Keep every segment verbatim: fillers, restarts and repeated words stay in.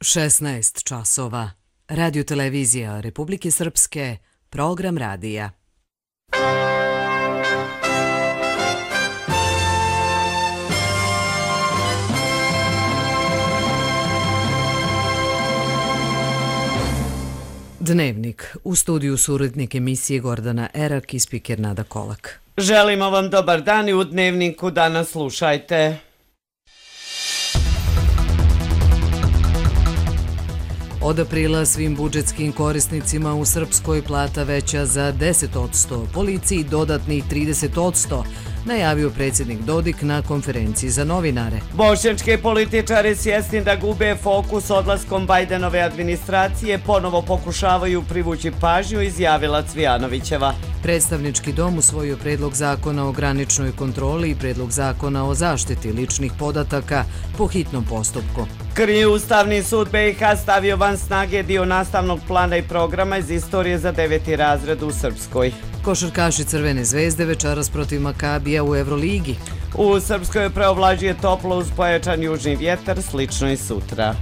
šesnaest časova. Radio-televizija Republike Srpske, program radija. Dnevnik. U studiju su urednik emisije Gordana Erak i spiker Nada Kolak. Želimo vam dobar dan i u Dnevniku danas slušajte. Od aprila svim budžetskim korisnicima u Srpskoj plata veća za deset posto, policiji dodatnih trideset posto, najavio predsjednik Dodik na konferenciji za novinare. Bošnjački političari svjesni da gube fokus odlaskom Bajdenove administracije ponovo pokušavaju privući pažnju, izjavila Cvijanovićeva. Predstavnički dom usvojio predlog zakona o graničnoj kontroli i predlog zakona o zaštiti ličnih podataka po hitnom postupku. Krnji Ustavni sud B i H stavio van snage dio nastavnog plana i programa iz istorije za deveti razred u Srpskoj. Košarkaši Crvene zvezde večeras protiv Makabija u Evroligi. U Srpskoj preovlađuje toplo uz pojačan južni vjetar, slično i sutra.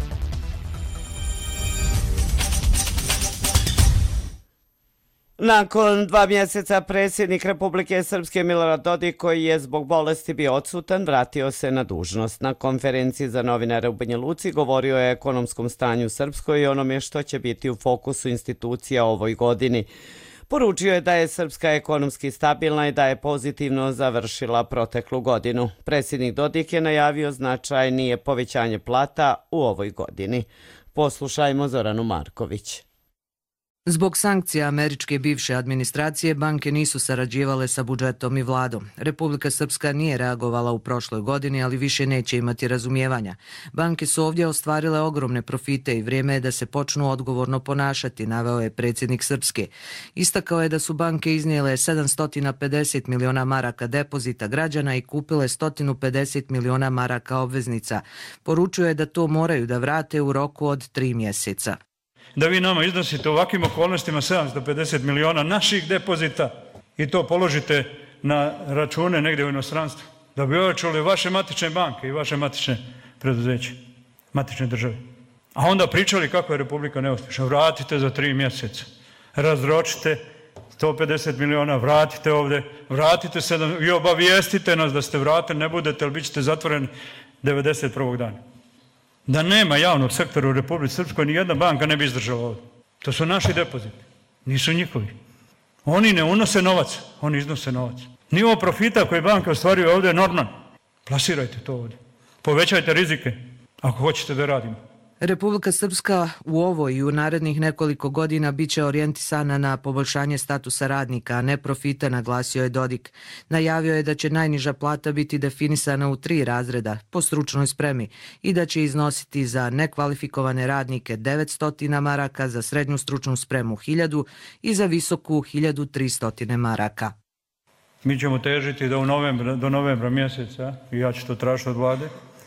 Nakon dva mjeseca predsjednik Republike Srpske Milorad Dodik, koji je zbog bolesti bio odsutan, vratio se na dužnost. Na konferenciji za novinare u Banja Luci govorio je o ekonomskom stanju u Srpskoj i onome što će biti u fokusu institucija ovoj godini. Poručio je da je Srpska ekonomski stabilna i da je pozitivno završila proteklu godinu. Predsjednik Dodik je najavio značajnije povećanje plata u ovoj godini. Poslušajmo Zoranu Marković. Zbog sankcija američke bivše administracije, banke nisu sarađivale sa budžetom i vladom. Republika Srpska nije reagovala u prošloj godini, ali više neće imati razumijevanja. Banke su ovdje ostvarile ogromne profite i vrijeme je da se počnu odgovorno ponašati, naveo je predsjednik Srpske. Istakao je da su banke iznijele sedamsto pedeset miliona maraka depozita građana i kupile sto pedeset miliona maraka obveznica. Poručuje je da to moraju da vrate u roku od tri mjeseca. Da vi nama iznosite u ovakvim okolnostima sedamsto pedeset miliona naših depozita i to položite na račune negdje u inostranstvu. Da bi ojačali vaše matične banke i vaše matične preduzeće, matične države. A onda pričali kako je Republika neuspješna. Vratite za tri mjeseca. Razročite sto pedeset miliona, vratite ovdje, vratite se i obavijestite nas da ste vratili, ne budete, ali bit ćete zatvoreni devedeset prvog dana. Da nema javnog sektora u Republici Srpskoj, ni jedna banka ne bi izdržala ovdje. To su naši depoziti, nisu njihovi. Oni ne unose novac, oni iznose novac. Nivo profita koje banke ostvaruju ovdje je normalan. Plasirajte to ovdje. Povećajte rizike ako hoćete da radimo. Republika Srpska u ovoj i u narednih nekoliko godina bit će orijentisana na poboljšanje statusa radnika, a ne profita, naglasio je Dodik. Najavio je da će najniža plata biti definisana u tri razreda po stručnoj spremi i da će iznositi za nekvalifikovane radnike devetsto maraka, za srednju stručnu spremu hiljadu i za visoku hiljadu tristo maraka. Mi ćemo težiti da u novembra, do novembra mjeseca, i ja ću to tražiti od vlade,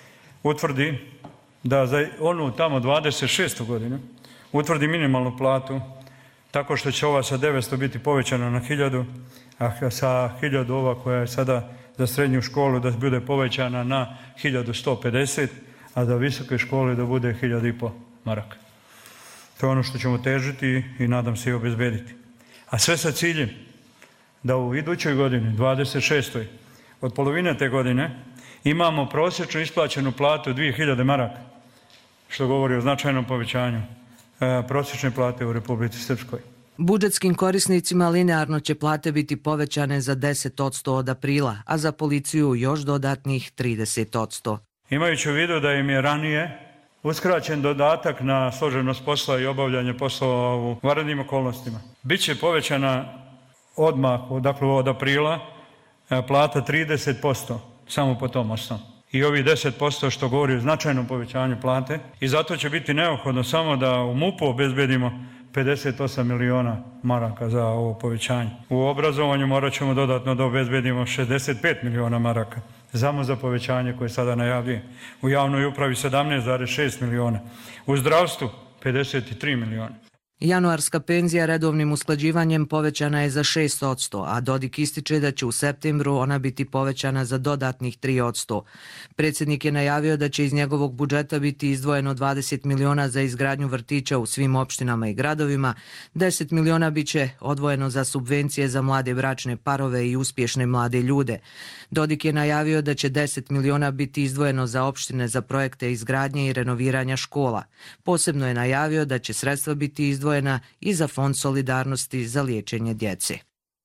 utvrdi da za onu tamo dvadeset šestu godinu utvrdi minimalnu platu tako što će ova sa devetsto biti povećana na hiljadu, a sa hiljadu ova koja je sada za srednju školu da bude povećana na hiljadu sto pedeset, a za visoke škole da bude hiljadu i po maraka. To je ono što ćemo težiti i nadam se i obezbediti. A sve sa ciljem da u idućoj godini, dvadeset šestoj od polovine te godine, imamo prosječno isplaćenu platu dvije hiljade maraka, što govori o značajnom povećanju e, prosječne plate u Republici Srpskoj. Budžetskim korisnicima linearno će plate biti povećane za deset posto od aprila, a za policiju još dodatnih trideset posto. Imajući u vidu da im je ranije uskraćen dodatak na složenost posla i obavljanje poslova u vanrednim okolnostima, bit će povećana odmah, dakle od aprila, plata trideset posto samo po tom osnovu. I ovi deset posto što govori o značajnom povećanju plate i zato će biti neophodno samo da u MUP-u obezbedimo pedeset osam miliona maraka za ovo povećanje. U obrazovanju morat ćemo dodatno da obezbedimo šezdeset pet miliona maraka samo za povećanje koje sada najavljuje. U javnoj upravi sedamnaest zarez šest miliona. U zdravstvu pedeset tri miliona. Januarska penzija redovnim usklađivanjem povećana je za šest posto, a Dodik ističe da će u septembru ona biti povećana za dodatnih tri posto. Predsjednik je najavio da će iz njegovog budžeta biti izdvojeno dvadeset miliona za izgradnju vrtića u svim opštinama i gradovima, deset miliona biće odvojeno za subvencije za mlade bračne parove i uspješne mlade ljude. Dodik je najavio da će deset miliona biti izdvojeno za opštine za projekte izgradnje i renoviranja škola. Posebno je najavio da će sredstva biti izdvojena i za Fond solidarnosti za liječenje djece.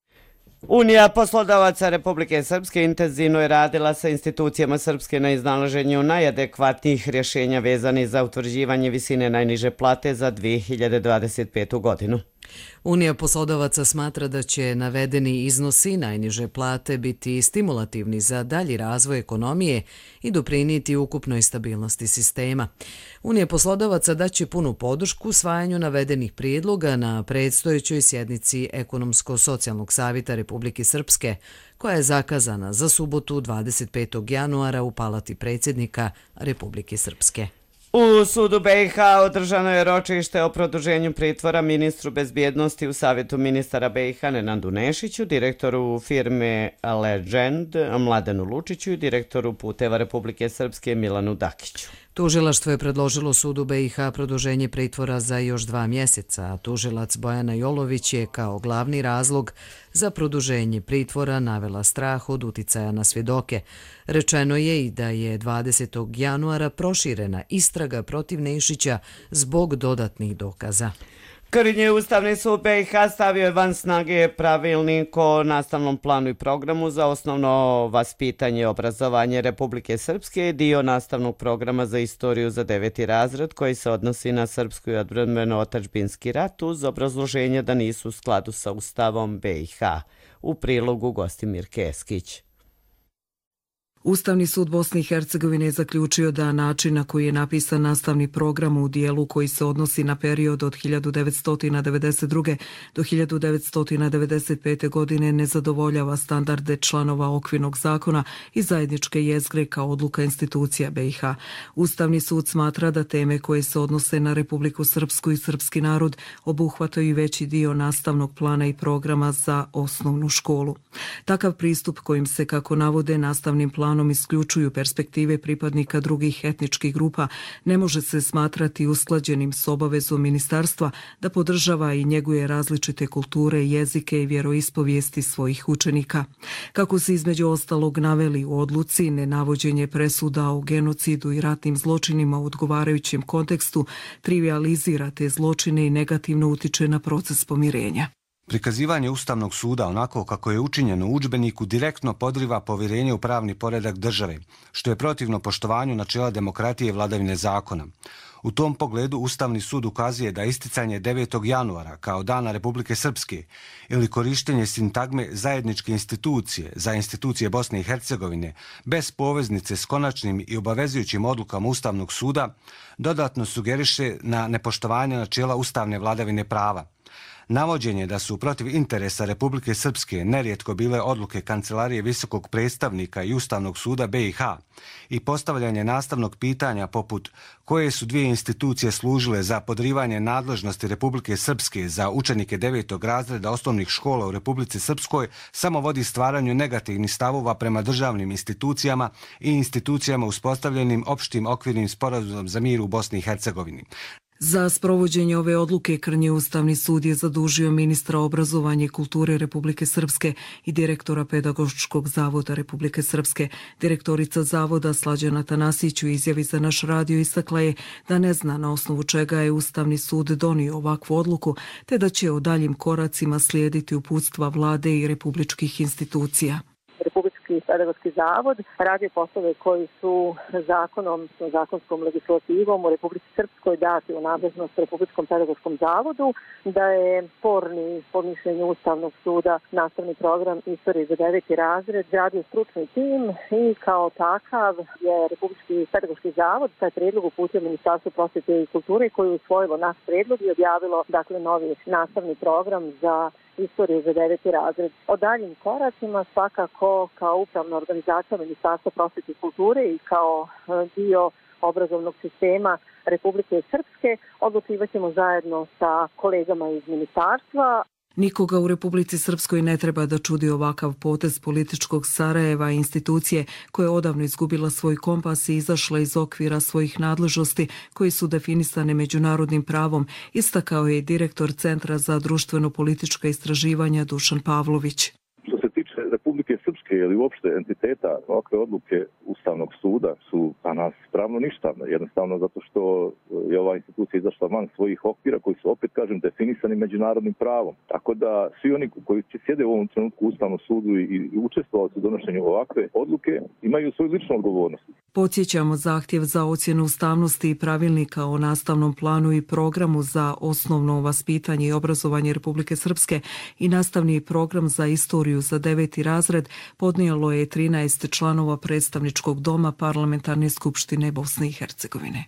Unija poslodavaca Republike Srpske intenzivno je radila sa institucijama Srpske na iznalaženju najadekvatnijih rješenja vezanih za utvrđivanje visine najniže plate za dvije hiljade dvadeset petu godinu. Unija poslodavaca smatra da će navedeni iznosi najniže plate biti stimulativni za dalji razvoj ekonomije i doprinijeti ukupnoj stabilnosti sistema. Unija poslodavaca daće punu podršku usvajanju navedenih prijedloga na predstojećoj sjednici Ekonomsko-socijalnog savjeta Republike Srpske, koja je zakazana za subotu dvadeset petog januara u Palati predsjednika Republike Srpske. U sudu B i H održano je ročište o produženju pritvora ministru bezbjednosti u Savjetu ministara B i H Nenadu Nešiću, direktoru firme Legend Mladenu Lučiću i direktoru Puteva Republike Srpske Milanu Dakiću. Tužilaštvo je predložilo sudu B i H produženje pritvora za još dva mjeseca, a tužilac Bojana Jolović je kao glavni razlog za produženje pritvora navela strah od uticaja na svjedoke. Rečeno je i da je dvadesetog januara proširena istraga protiv Nešića zbog dodatnih dokaza. Krnji Ustavni sud B i H stavio je van snage pravilnik o nastavnom planu i programu za osnovno vaspitanje i obrazovanje Republike Srpske i dio nastavnog programa za istoriju za deveti razred koji se odnosi na srpsku i odbrambeno-otadžbinski rat uz obrazloženje da nisu u skladu sa Ustavom B i H. U prilogu Gostimir Keskić. Ustavni sud Bosne i Hercegovine je zaključio da način na koji je napisan nastavni program u dijelu koji se odnosi na period od hiljadu devetsto devedeset druge. do hiljadu devetsto devedeset pete. godine ne zadovoljava standarde članova okvirnog zakona i zajedničke jezgre kao odluka institucija B i H. Ustavni sud smatra da teme koje se odnose na Republiku Srpsku i srpski narod obuhvataju i veći dio nastavnog plana i programa za osnovnu školu. Takav pristup kojim se, kako navode, nastavnim planom isključuju perspektive pripadnika drugih etničkih grupa ne može se smatrati usklađenim s obavezom ministarstva da podržava i njeguje različite kulture, jezike i vjeroispovijesti svojih učenika. Kako se između ostalog naveli u odluci, nenavođenje presuda o genocidu i ratnim zločinima u odgovarajućem kontekstu trivializira te zločine i negativno utiče na proces pomirenja. Prikazivanje Ustavnog suda onako kako je učinjeno u udžbeniku direktno podriva povjerenje u pravni poredak države, što je protivno poštovanju načela demokratije i vladavine zakona. U tom pogledu Ustavni sud ukazuje da isticanje devetog januara kao dana Republike Srpske ili korištenje sintagme zajedničke institucije za institucije Bosne i Hercegovine bez poveznice s konačnim i obavezujućim odlukama Ustavnog suda dodatno sugeriše na nepoštovanje načela ustavne vladavine prava. Navođenje da su protiv interesa Republike Srpske nerijetko bile odluke Kancelarije visokog predstavnika i Ustavnog suda B i H i postavljanje nastavnog pitanja poput koje su dvije institucije služile za podrivanje nadležnosti Republike Srpske za učenike devetog razreda osnovnih škola u Republici Srpskoj samo vodi stvaranju negativnih stavova prema državnim institucijama i institucijama uspostavljenim opštim okvirnim sporazumom za mir u Bosni i Hercegovini. Za sprovođenje ove odluke Krnji Ustavni sud je zadužio ministra obrazovanja i kulture Republike Srpske i direktora Pedagoškog zavoda Republike Srpske. Direktorica zavoda Slađana Tanasić u izjavi za naš radio istakla je da ne zna na osnovu čega je Ustavni sud donio ovakvu odluku, te da će o daljim koracima slijediti uputstva vlade i republičkih institucija. Republički pedagoški zavod radi poslove koji su zakonom, zakonskom legislativom u Republici Srpskoj dati u nadležnost Republičkom pedagoškom zavodu, da je sporni po mišljenju Ustavnog suda nastavni program istorije za deveti razred radio stručni tim i kao takav je Republički pedagoški zavod taj predlog uputio Ministarstvu prosvjete i kulture koji je usvojilo naš predlog i objavilo dakle novi nastavni program za istoriju za deveti razred. O daljim koracima svakako kao upravna organizacija Ministarstva prosvjete i kulture i kao dio obrazovnog sistema Republike Srpske. Odlučivat ćemo zajedno sa kolegama iz ministarstva. Nikoga u Republici Srpskoj ne treba da čudi ovakav potez političkog Sarajeva i institucije koja je odavno izgubila svoj kompas i izašla iz okvira svojih nadležnosti koji su definisane međunarodnim pravom, istakao je i direktor Centra za društveno-politička istraživanja Dušan Pavlović. Što se tiče Republike Srpske ili uopšte entiteta, ovakve odluke Ustavnog suda su za nas pravno ništavne. Jednostavno zato što je ova institucija izašla van svojih okvira koji su, opet kažem, definisani međunarodnim pravom. Tako da svi oni koji će sjede u ovom trenutku u Ustavnom sudu i, i učestvovati u donošenju ovakve odluke imaju svoju ličnu odgovornost. Podsjećamo, zahtjev za ocjenu ustavnosti i pravilnika o nastavnom planu i programu za osnovno vaspitanje i obrazovanje Republike Srpske i nastavni program za istoriju za deveti razred podnijelo je trinaest članova predstavničkog doma Parlamentarne skupštine Bosne i Hercegovine.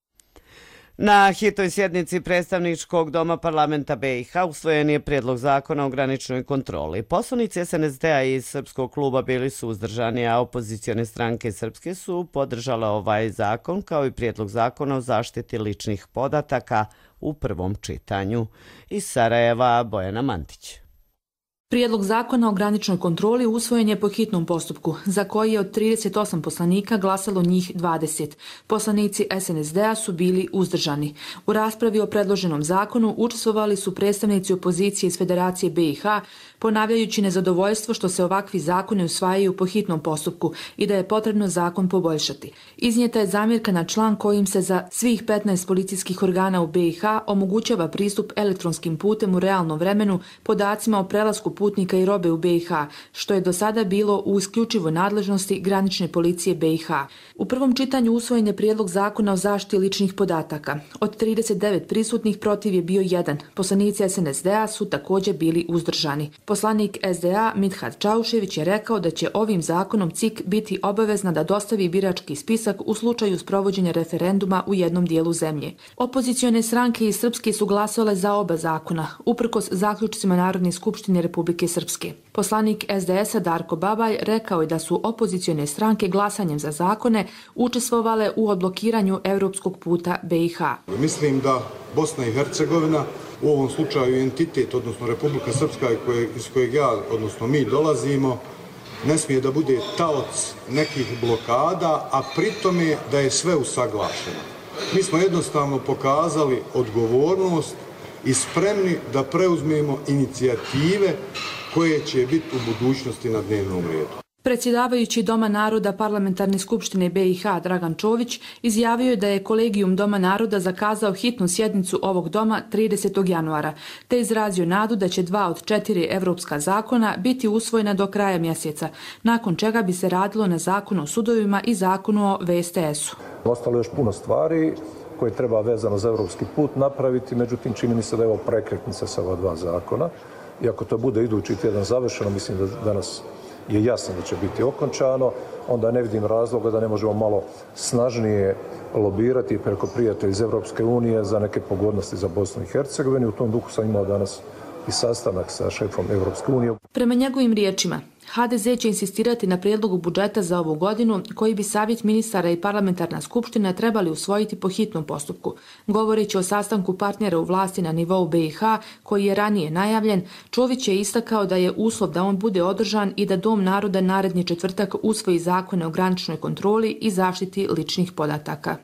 Na hitnoj sjednici predstavničkog doma parlamenta B i H usvojen je prijedlog zakona o graničnoj kontroli. Poslanici S N S D-a i Srpskog kluba bili su uzdržani, a opozicione stranke Srpske su podržale ovaj zakon kao i prijedlog zakona o zaštiti ličnih podataka u prvom čitanju. Iz Sarajeva Bojana Mantić. Prijedlog zakona o graničnoj kontroli usvojen je po hitnom postupku, za koji je od trideset osam poslanika glasalo njih dvadeset. Poslanici S N S D-a su bili uzdržani. U raspravi o predloženom zakonu učestvovali su predstavnici opozicije iz Federacije B i H, ponavljajući nezadovoljstvo što se ovakvi zakoni usvajaju po hitnom postupku i da je potrebno zakon poboljšati. Iznijeta je zamjerka na član kojim se za svih petnaest policijskih organa u B i H omogućava pristup elektronskim putem u realnom vremenu podacima o prelasku putnika i robe u B i H, što je do sada bilo u isključivoj nadležnosti granične policije B i H. U prvom čitanju usvojen je prijedlog zakona o zaštiti ličnih podataka. Od trideset devet prisutnih protiv je bio jedan. Poslanici S N S D-a su također bili uzdržani. Poslanik S D A Midhat Čaušević je rekao da će ovim zakonom C I K biti obavezna da dostavi birački spisak u slučaju sprovođenja referenduma u jednom dijelu zemlje. Opozicione stranke iz Srpske su glasale za oba zakona, uprkos zaključcima Narodne skupštine Republike Srpske. Poslanik S D S-a Darko Babalj rekao je da su opozicione stranke glasanjem za zakone učestvovale u odblokiranju europskog puta B i H. Mislim da Bosna i Hercegovina, u ovom slučaju entitet, odnosno Republika Srpska iz kojeg ja, odnosno mi dolazimo, ne smije da bude taoc nekih blokada, a pritome da je sve usaglašeno. Mi smo jednostavno pokazali odgovornost i spremni da preuzmemo inicijative koje će biti u budućnosti na dnevnom redu. Predsjedavajući Doma naroda Parlamentarne skupštine B i H Dragan Čović izjavio je da je Kolegijum Doma naroda zakazao hitnu sjednicu ovog doma tridesetog januara, te izrazio nadu da će dva od četiri evropska zakona biti usvojena do kraja mjeseca, nakon čega bi se radilo na zakonu o sudovima i zakonu o V S T S-u. Ostalo je još puno stvari koje treba vezano za evropski put napraviti, međutim čini mi se da je ovo prekretnica sa ova dva zakona. I ako to bude idući tjedan završeno, mislim da danas je jasno da će biti okončano, onda ne vidim razloga da ne možemo malo snažnije lobirati preko prijatelja iz Evropske unije za neke pogodnosti za Bosnu i Hercegovinu. U tom duhu sam imao danas i sastanak sa šefom Evropske unije. Prema njegovim riječima, H D Z će insistirati na prijedlogu budžeta za ovu godinu koji bi Savjet ministara i Parlamentarna skupština trebali usvojiti po hitnom postupku. Govoreći o sastanku partnera u vlasti na nivou B i H koji je ranije najavljen, Čović je istakao da je uslov da on bude održan i da Dom naroda naredni četvrtak usvoji zakone o graničnoj kontroli i zaštiti ličnih podataka.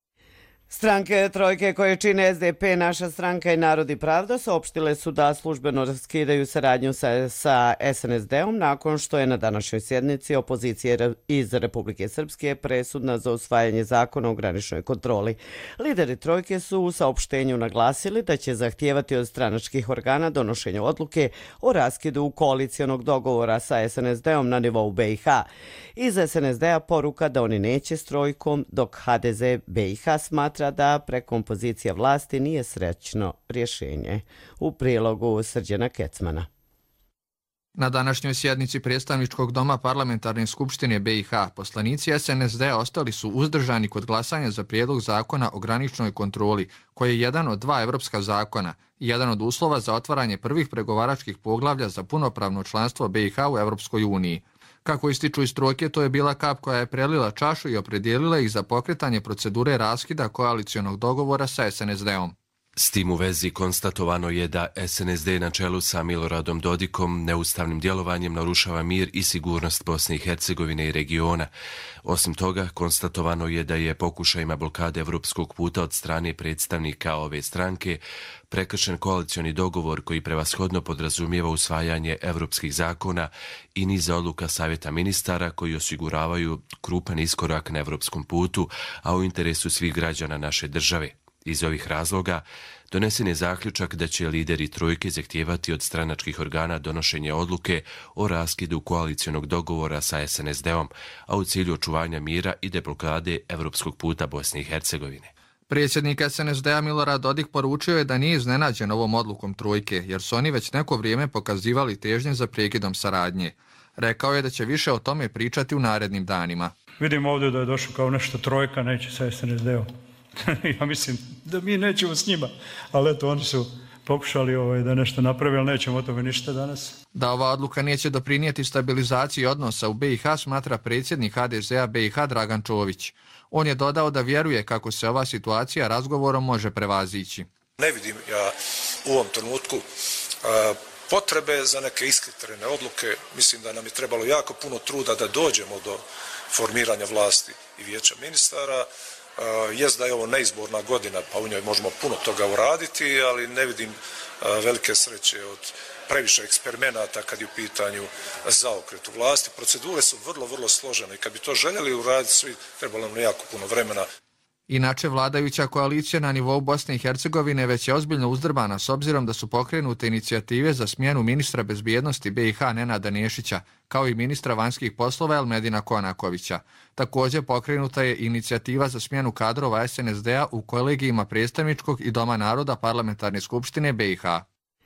Stranke trojke koje čine S D P, Naša stranka i Narod i pravda saopštile su da službeno raskidaju saradnju sa, sa S N S D-om nakon što je na današnjoj sjednici opozicije iz Republike Srpske presudna za usvajanje zakona o graničnoj kontroli. Lideri trojke su u saopštenju naglasili da će zahtijevati od stranačkih organa donošenje odluke o raskidu koalicijonog dogovora sa S N S D-om na nivou B i H. Iz S N S D-a poruka da oni neće s trojkom, dok H D Z B i H smatra da prekompozicija vlasti nije srećno rješenje. U prilogu Srđana Kecmana. Na današnjoj sjednici predstavničkog doma Parlamentarne skupštine B i H poslanici S N S D ostali su uzdržani kod glasanja za prijedlog zakona o graničnoj kontroli, koji je jedan od dva evropska zakona i jedan od uslova za otvaranje prvih pregovaračkih poglavlja za punopravno članstvo B i H u Evropskoj uniji. Kako ističu iz trojke, to je bila kap koja je prelila čašu i opredijelila ih za pokretanje procedure raskida koalicionog dogovora sa es en es de-om. S tim u vezi konstatovano je da es en es de na čelu sa Miloradom Dodikom neustavnim djelovanjem narušava mir i sigurnost Bosne i Hercegovine i regiona. Osim toga, konstatovano je da je pokušajima blokade evropskog puta od strane predstavnika ove stranke prekršen koalicioni dogovor koji prevashodno podrazumijeva usvajanje evropskih zakona i niz odluka Savjeta ministara koji osiguravaju krupan iskorak na evropskom putu, a u interesu svih građana naše države. Iz ovih razloga donesen je zaključak da će lideri trojke zahtijevati od stranačkih organa donošenje odluke o raskidu koalicionog dogovora sa es en es de-om, a u cilju očuvanja mira i deblokade evropskog puta Bosne i Hercegovine. Predsjednik es en es de-a Milorad Dodik poručio je da nije iznenađen ovom odlukom trojke, jer su oni već neko vrijeme pokazivali težnje za prekidom saradnje. Rekao je da će više o tome pričati u narednim danima. Vidim ovdje da je došlo kao nešto trojka, neće sa es en es de-om. Ja mislim da mi nećemo s njima, ali eto, oni su pokušali ovaj, da nešto napravi, ali nećemo o tome ništa danas. Da ova odluka neće doprinijeti stabilizaciji odnosa u be i ha, smatra predsjednik ha de ze-a be i ha Dragan Čović. On je dodao da vjeruje kako se ova situacija razgovorom može prevazići. Ne vidim ja u ovom trenutku a, potrebe za neke ishitrene odluke. Mislim da nam je trebalo jako puno truda da dođemo do formiranja vlasti i vijeća ministara. Uh, jest da je ovo neizborna godina, pa u njoj možemo puno toga uraditi, ali ne vidim uh, velike sreće od previše eksperimenata kad je u pitanju zaokret u vlasti. Procedure su vrlo, vrlo složene i kad bi to željeli uraditi svi, trebalo nam jako puno vremena. Inače, vladajuća koalicija na nivou Bosne i Hercegovine već je ozbiljno uzdrbana s obzirom da su pokrenute inicijative za smjenu ministra bezbjednosti be i ha Nenada Nešića, kao i ministra vanjskih poslova Elmedina Konakovića. Također pokrenuta je inicijativa za smjenu kadrova es en es de-a u kolegijima predstavničkog i Doma naroda Parlamentarne skupštine be i ha.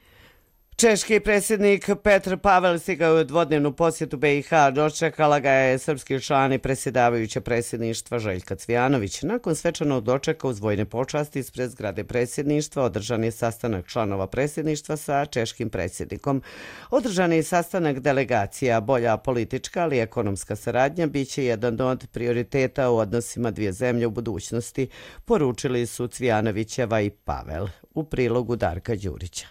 Češki predsjednik Petr Pavel stigao je u dvodnevnu posjetu be i ha. Dočekala ga je srpski član i predsjedavajuće predsjedništva Željka Cvijanović. Nakon svečanog dočeka uz vojne počasti ispred zgrade predsjedništva održan je sastanak članova predsjedništva sa češkim predsjednikom. Održan je sastanak delegacija. Bolja politička, ali ekonomska saradnja biće jedan od prioriteta u odnosima dvije zemlje u budućnosti, poručili su Cvijanovićeva i Pavel. U prilogu Darka Đurića.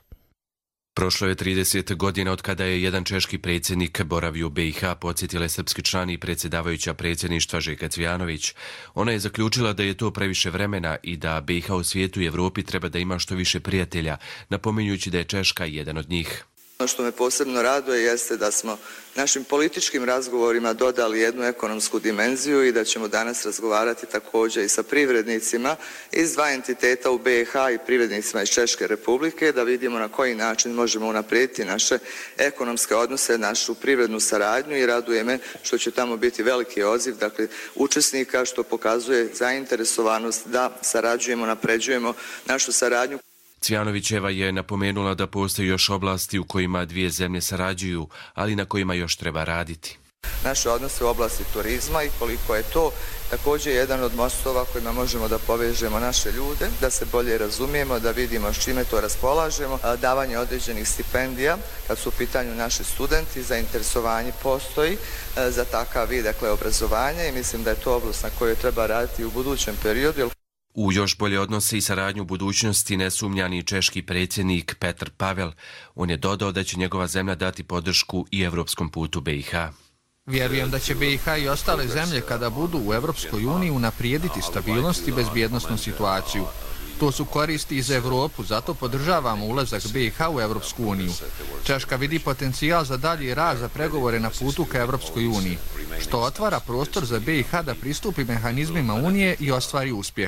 Prošlo je trideset godina od kada je jedan češki predsjednik boravio u be i ha, podsjetila je srpski član i predsjedavajuća predsjedništva Željka Cvijanović. Ona je zaključila da je to previše vremena i da be i ha u svijetu i Evropi treba da ima što više prijatelja, napominjući da je Češka jedan od njih. Ono što me posebno raduje jeste da smo našim političkim razgovorima dodali jednu ekonomsku dimenziju i da ćemo danas razgovarati također i sa privrednicima iz dva entiteta u be i ha i privrednicima iz Češke republike, da vidimo na koji način možemo unaprijediti naše ekonomske odnose, našu privrednu saradnju, i raduje me što će tamo biti veliki odziv, dakle učesnika, što pokazuje zainteresovanost da sarađujemo, napređujemo našu saradnju. Cvijanovićeva je napomenula da postoji još oblasti u kojima dvije zemlje sarađuju, ali na kojima još treba raditi. Naše odnose u oblasti turizma i koliko je to također jedan od mostova kojima možemo da povežemo naše ljude, da se bolje razumijemo, da vidimo s čime to raspolažemo, davanje određenih stipendija kad su u pitanju naši studenti, zainteresovanje postoji za takav vid, dakle, obrazovanja, i mislim da je to oblast na kojoj treba raditi u budućem periodu. U još bolje odnose i saradnju u budućnosti ne sumnja ni češki predsjednik Petr Pavel. On je dodao da će njegova zemlja dati podršku i evropskom putu be i ha. Vjerujem da će be i ha i ostale zemlje kada budu u Evropskoj uniji unaprijediti stabilnost i bezbjednosnu situaciju. To su koristi i za Evropu, zato podržavamo ulazak be i ha u Evropsku uniju. Češka vidi potencijal za dalji rast za pregovore na putu ka Evropskoj uniji, što otvara prostor za be i ha da pristupi mehanizmima unije i ostvari uspjeh.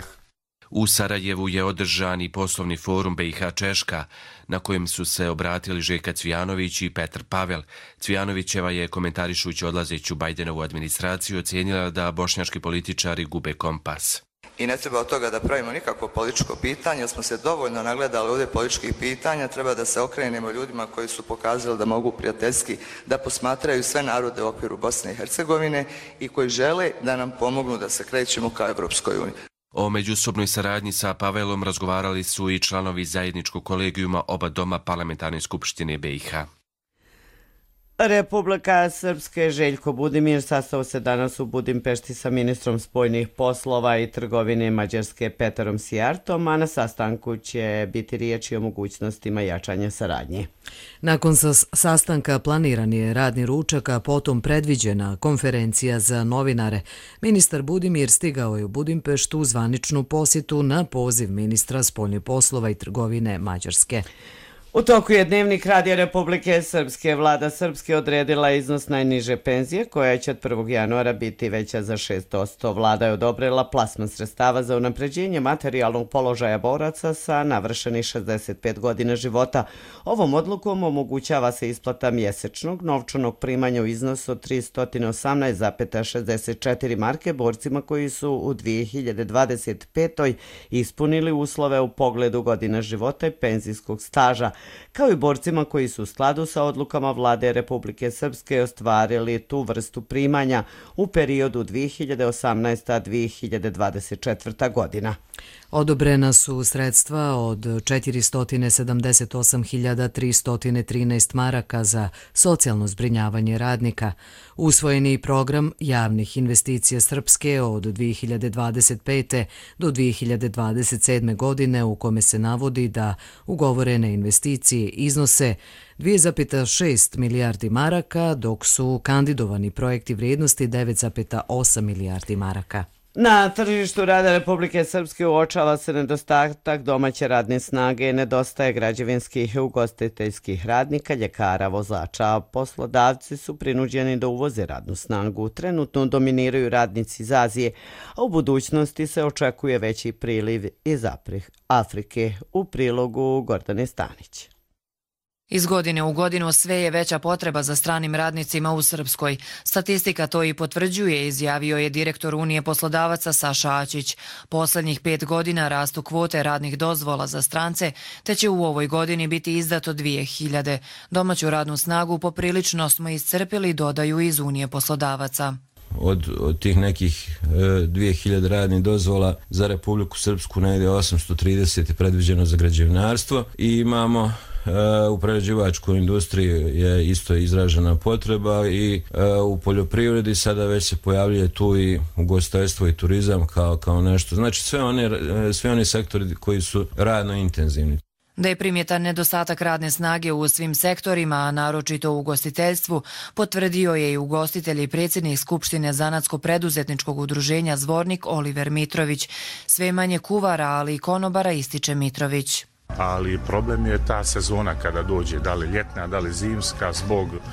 U Sarajevu je održan i poslovni forum be i ha Češka, na kojem su se obratili Željka Cvijanović i Petr Pavel. Cvijanovićeva je, komentarišući odlazeću Bajdenovu administraciju, ocijenila da bošnjački političari gube kompas. I ne treba od toga da pravimo nikakvo političko pitanje, jer smo se dovoljno nagledali ovdje političkih pitanja. Treba da se okrenemo ljudima koji su pokazali da mogu prijateljski da posmatraju sve narode u okviru Bosne i Hercegovine i koji žele da nam pomognu da se krećemo ka Evropskoj uniji. O međusobnoj saradnji sa Pavelom razgovarali su i članovi zajedničkog kolegijuma oba doma Parlamentarne skupštine be i ha. Republika Srpske Željko Budimir sastao se danas u Budimpešti sa ministrom spoljnih poslova i trgovine Mađarske Peterom Sijartom, a na sastanku će biti riječi o mogućnostima jačanja saradnje. Nakon sastanka planiran je radni ručak, a potom predviđena konferencija za novinare. Ministar Budimir stigao je u Budimpeštu u zvaničnu posjetu na poziv ministra spoljnih poslova i trgovine Mađarske. U toku je Dnevnik Radija Republike Srpske. Vlada Srpske odredila iznos najniže penzije koja će od prvog januara biti veća za šest posto. Vlada je odobrila plasman sredstava za unapređenje materijalnog položaja boraca sa navršenih šezdeset pet godina života. Ovom odlukom omogućava se isplata mjesečnog novčanog primanja u iznosu od tristo osamnaest zarez šezdeset četiri marke borcima koji su u dvije hiljade dvadeset petoj ispunili uslove u pogledu godina života i penzijskog staža, kao i borcima koji su u skladu sa odlukama Vlade Republike Srpske ostvarili tu vrstu primanja u periodu dvije hiljade osamnaesta do dvije hiljade dvadeset četvrta godina. Odobrena su sredstva od četiristo sedamdeset osam hiljada tristo trinaest maraka za socijalno zbrinjavanje radnika. Usvojeni program javnih investicija Srpske od dvije hiljade dvadeset pete do dvije hiljade dvadeset sedme godine, u kome se navodi da ugovorene investicije iznose dvije zarez šest milijardi maraka, dok su kandidovani projekti vrijednosti devet zarez osam milijardi maraka. Na tržištu rada Republike Srpske uočava se nedostatak domaće radne snage, nedostaje građevinskih i ugostiteljskih radnika, ljekara, vozača. Poslodavci su prinuđeni da uvoze radnu snagu. Trenutno dominiraju radnici iz Azije, a u budućnosti se očekuje veći priliv iz Afrike. U prilogu Gordane Stanić. Iz godine u godinu sve je veća potreba za stranim radnicima u Srpskoj. Statistika to i potvrđuje, izjavio je direktor Unije poslodavaca Saša Ačić. Poslednjih pet godina rastu kvote radnih dozvola za strance, te će u ovoj godini biti izdato dvije hiljade. Domaću radnu snagu poprilično smo iscrpili, dodaju iz Unije poslodavaca. Od, od tih nekih e, dvije hiljade radnih dozvola za Republiku Srpsku negdje osamsto trideset je predviđeno za građevinarstvo i imamo e, u prerađivačkoj industriji je isto izražena potreba i e, u poljoprivredi sada već se pojavljuje tu i ugostiteljstvo i turizam kao, kao nešto. Znači sve one, sve oni sektori koji su radno intenzivni. Da je primjetan nedostatak radne snage u svim sektorima, a naročito u ugostiteljstvu, potvrdio je i ugostitelj i predsjednik Skupštine Zanatsko-preduzetničkog udruženja Zvornik Oliver Mitrović. Sve manje kuvara, ali i konobara, ističe Mitrović. Ali problem je ta sezona kada dođe, da li ljetna, da li zimska, zbog e,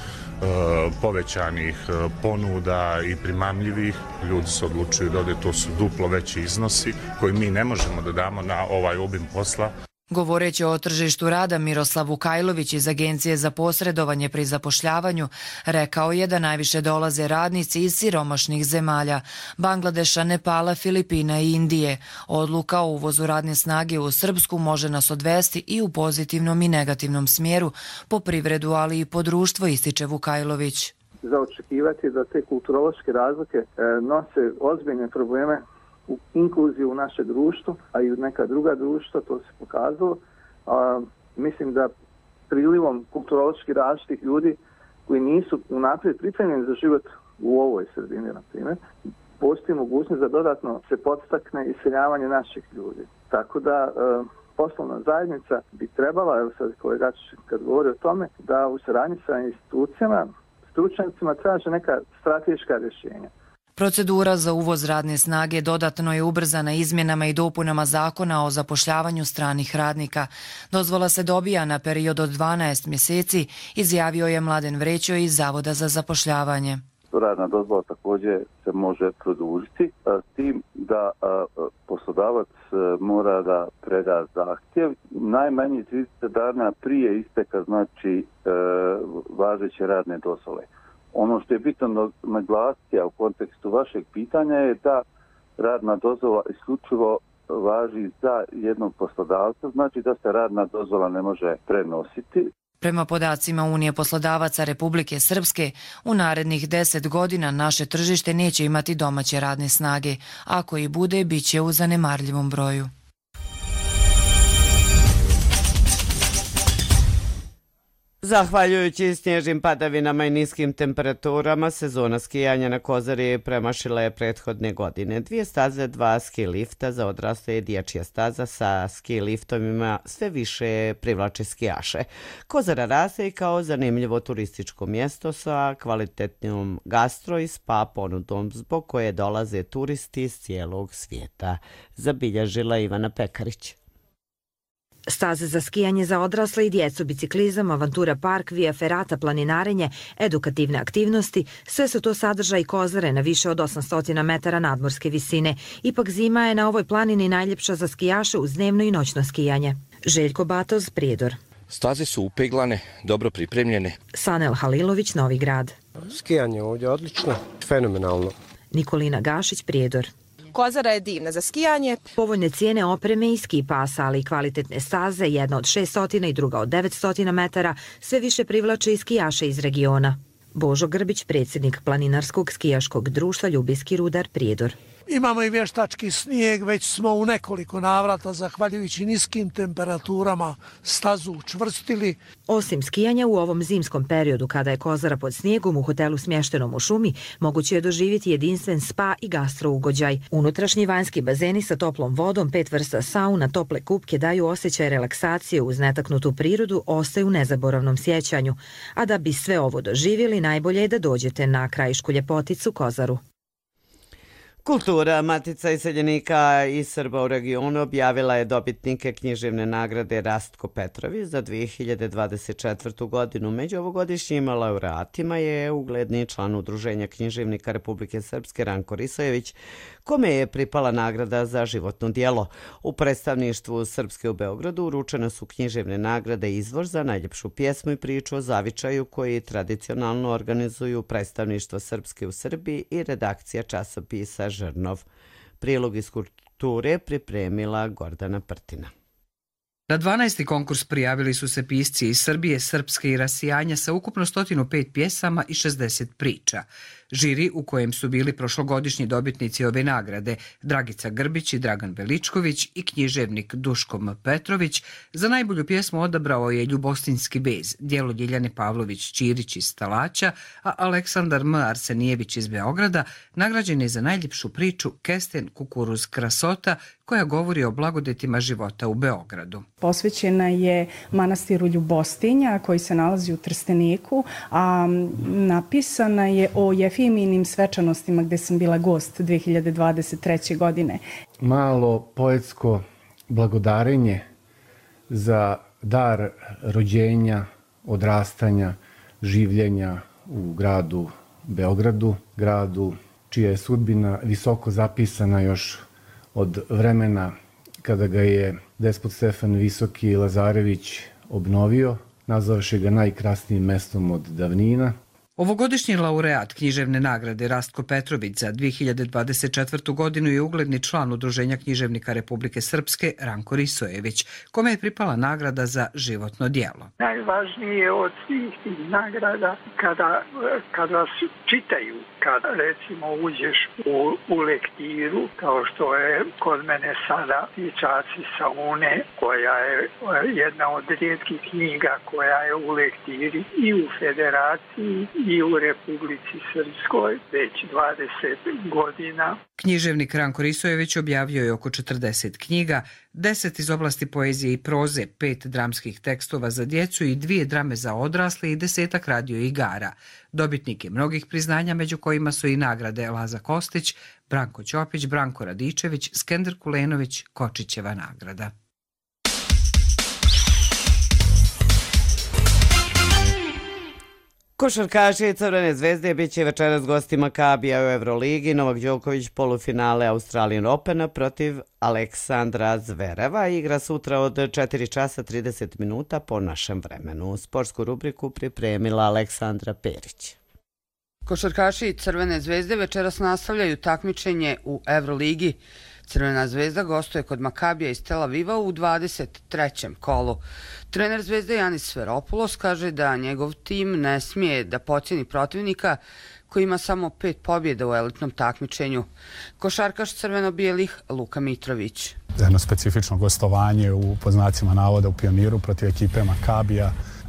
povećanih ponuda i primamljivih. Ljudi se odlučuju da ovdje to su duplo veći iznosi koji mi ne možemo da damo na ovaj obim posla. Govoreći o tržištu rada, Miroslav Vukajlović iz Agencije za posredovanje pri zapošljavanju rekao je da najviše dolaze radnici iz siromašnih zemalja, Bangladeša, Nepala, Filipina i Indije. Odluka o uvozu radne snage u Srpsku može nas odvesti i u pozitivnom i negativnom smjeru po privredu, ali i po društvo, ističe Vukajlović. Za očekivati da te kulturološke razlike nose ozbiljne probleme u inkluziju u naše društvo, a i u neka druga društva, to se pokazalo. A, mislim da prilivom kulturološki različitih ljudi koji nisu unaprijed pripremljeni za život u ovoj sredini, na primjer, postoji mogućnost da dodatno se podstakne iseljavanje naših ljudi. Tako da e, poslovna zajednica bi trebala, evo sad kolega kad govori o tome, da u saradnji sa institucijama, stručnjacima traže neka strateška rješenja. Procedura za uvoz radne snage dodatno je ubrzana izmjenama i dopunama zakona o zapošljavanju stranih radnika. Dozvola se dobija na period od dvanaest mjeseci, izjavio je Mladen Vrećo iz Zavoda za zapošljavanje. Radna dozvola također se može produžiti s tim da poslodavac mora da preda zahtjev najmanje trideset dana prije isteka, znači važeće radne dozvole. Ono što je bitno naglasiti, a u kontekstu vašeg pitanja, je da radna dozvola isključivo važi za jednog poslodavca, znači da se radna dozvola ne može prenositi. Prema podacima Unije poslodavaca Republike Srpske, u narednih deset godina naše tržište neće imati domaće radne snage. Ako i bude, bit će u zanemarljivom broju. Zahvaljujući snježnim padavinama i niskim temperaturama, sezona skijanja na Kozari premašila je prethodne godine. Dvije staze, dva ski lifta za odrasle i dječja staza sa ski liftovima sve više privlače skijaše. Kozara raste i kao zanimljivo turističko mjesto sa kvalitetnom gastro i spa ponudom zbog koje dolaze turisti iz cijelog svijeta, zabilježila Ivana Pekarić. Staze za skijanje za odrasle i djecu, biciklizam, avantura park, via ferata, planinarenje, edukativne aktivnosti, sve su to sadržaj Kozare na više od osamsto metara nadmorske visine. Ipak zima je na ovoj planini najljepša za skijaše uz dnevno i noćno skijanje. Željko Batoz, Prijedor. Staze su upeglane, dobro pripremljene. Sanel Halilović, Novi Grad. Skijanje ovdje odlično, fenomenalno. Nikolina Gašić, Prijedor. Kozara je divna za skijanje. Povoljne cijene opreme i ski pasa, ali i kvalitetne staze, jedna od šeststo i druga od devetsto metara, sve više privlače i skijaše iz regiona. Božo Grbić, predsjednik Planinarskog skijaškog društva Ljubijski rudar, Prijedor. Imamo i vještački snijeg, već smo u nekoliko navrata, zahvaljujući niskim temperaturama, stazu učvrstili. Osim skijanja u ovom zimskom periodu, kada je Kozara pod snijegom u hotelu smještenom u šumi, moguće je doživjeti jedinstven spa i gastro ugođaj. Unutrašnji vanjski bazeni sa toplom vodom, pet vrsta sauna, tople kupke daju osjećaj relaksacije uz netaknutu prirodu, ostaju u nezaboravnom sjećanju. A da bi sve ovo doživjeli, najbolje je da dođete na krajišku ljepoticu Kozaru. Kultura, Matica iseljenika i Srba u regionu objavila je dobitnike književne nagrade Rastko Petrović za dvije hiljade dvadeset četvrtu. godinu. Među ovogodišnjim laureatima je ugledni član Udruženja književnika Republike Srpske Ranko Risojević, kome je pripala nagrada za životno djelo. U predstavništvu Srpske u Beogradu uručene su književne nagrade Izvor za najljepšu pjesmu i priču o zavičaju koji tradicionalno organizuju predstavništvo Srpske u Srbiji i redakcija časopisa Žrnov. Prilog iz kulture pripremila Gordana Prtina. Na dvanaesti konkurs prijavili su se pisci iz Srbije, Srpske i rasijanja sa ukupno sto pet pjesama i šezdeset priča. Žiri u kojem su bili prošlogodišnji dobitnici ove nagrade Dragica Grbić i Dragan Veličković i književnik Duško M. Petrović, za najbolju pjesmu odabrao je Ljubostinski bez, djelo Ljiljane Pavlović-Ćirić iz Stalaća, a Aleksandar M. Arsenijević iz Beograda nagrađen je za najljepšu priču Kesten kukuruz krasota, koja govori o blagodetima života u Beogradu. Posvećena je manastiru Ljubostinja koji se nalazi u Trsteniku, a napisana je o Jefiminim svečanostima gdje sam bila gost dvije hiljade dvadeset treće. godine. Malo poetsko blagodarenje za dar rođenja, odrastanja, življenja u gradu Beogradu, gradu čija je sudbina visoko zapisana još od vremena kada ga je despot Stefan Visoki Lazarević obnovio, nazvavši ga najkrasnijim mestom od davnina. Ovogodišnji laureat književne nagrade Rastko Petrović za dvije hiljade dvadeset četvrtu. godinu je ugledni član Udruženja književnika Republike Srpske Ranko Risojević, kome je pripala nagrada za životno djelo. Najvažnije od svih tih nagrada kada, kada vas čitaju, kada recimo uđeš u, u lektiru, kao što je kod mene sada Dječaci Saune, koja je jedna od rijetkih knjiga koja je u lektiri i u Federaciji i u Republici Srpskoj već dvadeset godina. Književnik Ranko Risojević objavio je oko četrdeset knjiga, deset iz oblasti poezije i proze, pet dramskih tekstova za djecu i dvije drame za odrasle i desetak radio igara. Dobitnik je mnogih priznanja, među kojima su i nagrade Laza Kostić, Branko Ćopić, Branko Radičević, Skender Kulenović, Kočićeva nagrada. Košarkaši Crvene zvezde bit će večeras gosti Makabija u Euroligi. Novak Đoković polufinale Australian Opena protiv Aleksandra Zvereva. Igra sutra od četiri časa trideset minuta po našem vremenu. Sportsku rubriku pripremila Aleksandra Perić. Košarkaši Crvene zvezde večeras nastavljaju takmičenje u Euroligi. Crvena zvezda gostuje kod Makabija iz Tel Aviva u dvadeset trećem kolu. Trener zvezde Janis Sferopoulos kaže da njegov tim ne smije da pocijeni protivnika koji ima samo pet pobjeda u elitnom takmičenju. Košarkaš crveno-bijelih Luka Mitrović. Jedno specifično gostovanje u poznacima navoda u Pioniru protiv ekipe Makabija.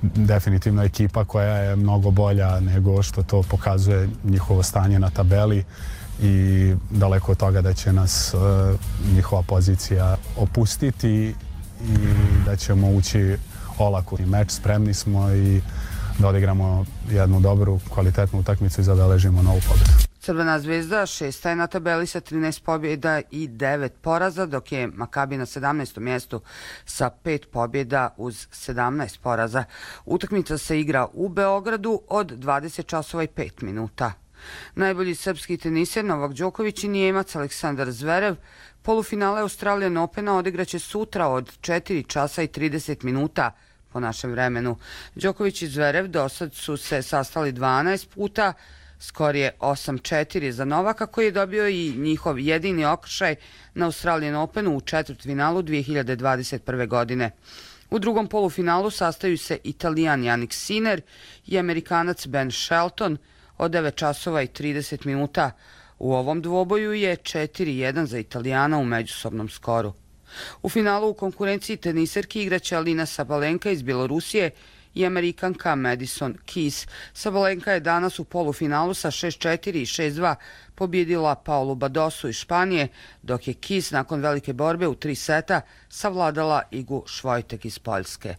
definitivno ekipa koja je mnogo bolja nego što to pokazuje njihovo stanje na tabeli i daleko od toga da će nas uh, njihova pozicija opustiti i da ćemo ući olako i meč. Spremni smo i da odigramo jednu dobru, kvalitetnu utakmicu i zabeležimo novu pobedu. Crvena zvezda šesta je na tabeli sa trinaest pobjeda i devet poraza, dok je Makabi na sedamnaestom mjestu sa pet pobjeda uz sedamnaest poraza. Utakmica se igra u Beogradu od dvadeset časova i pet minuta. Najbolji srpski teniser Novak Đoković i Nijemac Aleksandar Zverev polufinale Australian Opena odigraće sutra od četiri časa i trideset minuta po našem vremenu. Đoković i Zverev dosad su se sastali dvanaest puta, skor je osam četiri za Novaka koji je dobio i njihov jedini okršaj na Australian Openu u četvrtfinalu dvije hiljade dvadeset prve. godine. U drugom polufinalu sastaju se Italijan Jannik Sinner i Amerikanac Ben Shelton od devet časova i trideset minuta. U ovom dvoboju je četiri jedan za Italijana u međusobnom skoru. U finalu u konkurenciji teniserki igraće Alina Sabalenka iz Bjelorusije i Amerikanka Madison Keys. Sabalenka je danas u polufinalu sa šest četiri i šest dva pobjedila Paulu Badosu iz Španije, dok je Keys nakon velike borbe u tri seta savladala Igu Švojtek iz Poljske.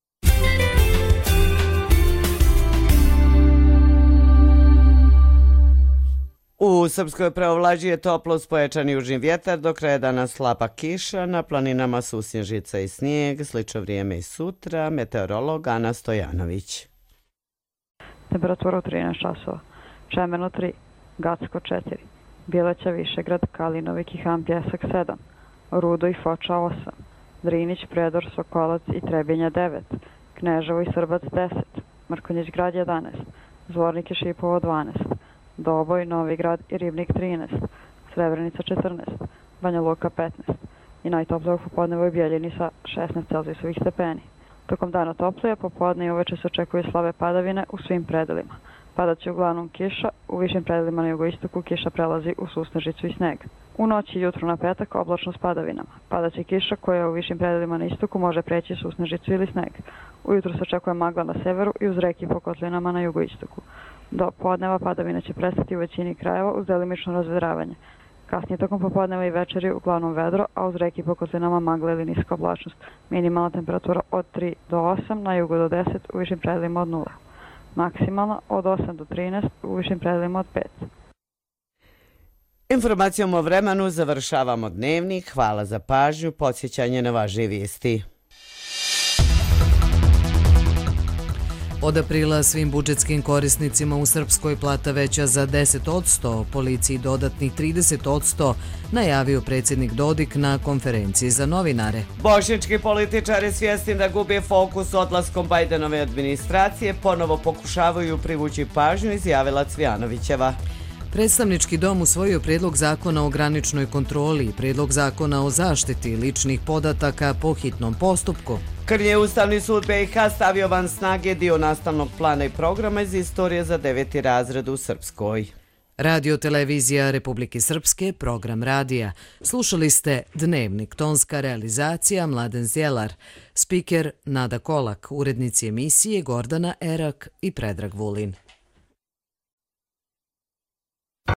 U Srpskoj preovlađuje toplo uz pojačani južni vjetar, do kraja dana slaba kiša, na planinama su snježica i snijeg, slično vrijeme i sutra, meteorolog Ana Stojanović. Temperatura u trinaest časova, Čemerno tri, Gacko četiri, Bjeleća, Višegrad, Kalinovik i Han Pjesak sedam, Rudo i Foča osam, Drinić, Predor, Sokolac i Trebinja devet, Kneževo i Srbac deset, Mrkonjić grad jedanaest, Zvornik i Šipovo dvanaest, Doboj, Novigrad i Ribnik trinaest, Srebrenica četrnaest, Banja Luka petnaest i najtoplije u popodnevoj Bijeljini sa šesnaest celzijusovih stepeni. Tokom dana toplije, popodne i uveče se očekuju slabe padavine u svim predelima. Padat će uglavnom kiša, u višim predelima na jugoistoku kiša prelazi u susnežicu i sneg. U noći i jutru na petak oblačno s padavinama. Padat će kiša koja u višim predelima na istoku može preći susnežicu ili sneg. Ujutru se očekuje magla na severu i uz reki po kotlinama na jugoistoku. Do podneva padavine će prestati u većini krajeva uz delimično razvedravanje. Kasnije tokom popodneva i večeri uglavnom vedro, a uz reki po kotlinama magla ili niska oblačnost. Minimalna temperatura od tri do osam, na jugu do deset, u višim predelima od nula. Maksimalna od osam do trinaest, u višim predelima od pet. Informacijom o vremenu završavamo dnevnik. Hvala za pažnju, podsjećanje na važne vijesti. Od aprila svim budžetskim korisnicima u Srpskoj plata veća za deset odsto, policiji dodatnih trideset odsto, najavio predsjednik Dodik na konferenciji za novinare. Bošnjački političari svjesni da gubi fokus odlaskom Bajdenove administracije ponovo pokušavaju privući pažnju, izjavila Cvijanovićeva. Predstavnički dom usvojio prijedlog zakona o graničnoj kontroli i prijedlog zakona o zaštiti ličnih podataka po hitnom postupku. Krnje Ustavni sud B i H stavio van snage dio nastavnog plana i programa iz istorije za deveti razred u Srpskoj. Radio televizija Republike Srpske, program radija. Slušali ste Dnevnik, tonska realizacija Mladen Zjelar, spiker Nada Kolak, urednici emisije Gordana Erak i Predrag Vulin.